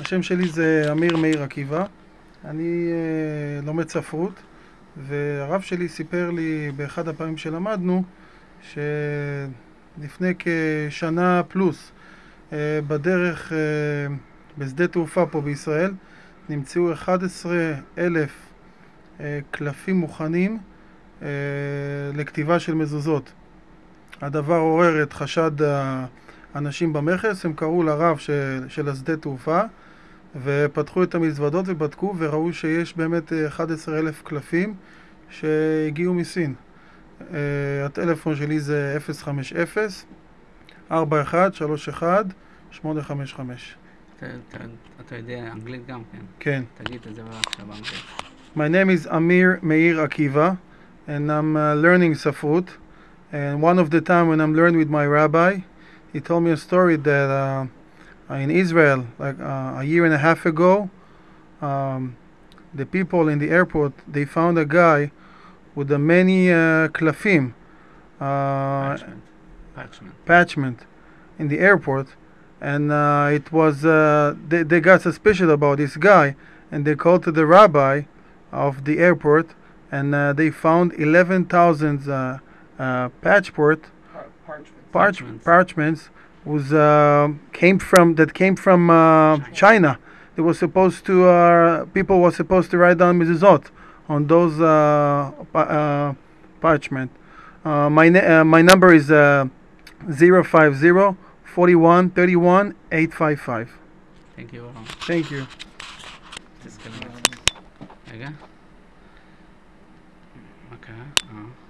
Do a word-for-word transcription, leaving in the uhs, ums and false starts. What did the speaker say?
השם שלי זה אמיר מאיר עקיבא. אני uh, לומד ספרות, והרב שלי סיפר לי באחד הפעמים שלמדנו שלפני כשנה פלוס uh, בדרך uh, בשדה תעופה פה בישראל נמצאו אחד עשר אלף uh, קלפים מוכנים uh, לכתיבה של מזוזות. הדבר עורר את חשד האנשים במכס. הם קראו לרב של, של השדה תעופה ופתחו את המזוודות ובדקו וראו שיש באמת אחד עשר אלף קלפים שהגיעו מסין. Uh, הטלפון שלי זה אפס חמש אפס ארבע אחת שלוש אחת שמונה חמש חמש. אתה יודע אנגלית גם, כן? כן. תגיד את זה בבקשה באנגלית. My name is Amir Meir Akiva and I'm uh, learning Safrut. And one of the time when I'm learning with my rabbi, he told me a story that uh, in Israel, like uh, a year and a half ago, um, the people in the airport, they found a guy with a many uh, klafim, uh, Parchment. Parchment. parchment in the airport, and uh, it was uh, they, they got suspicious about this guy, and they called to the rabbi of the airport, and uh, they found eleven thousand uh, uh, patchport Par- parchments. parch- Parchments. parchments was uh, came from that came from uh, China. China. They were supposed to uh, people were supposed to write down mezuzot on those uh, pa- uh, parchment. Uh, my na- uh, my number is uh, zero five zero forty-one thirty-one eight five five. Thank you. Thank you. תסתכל. רגע. מה קרה? אה.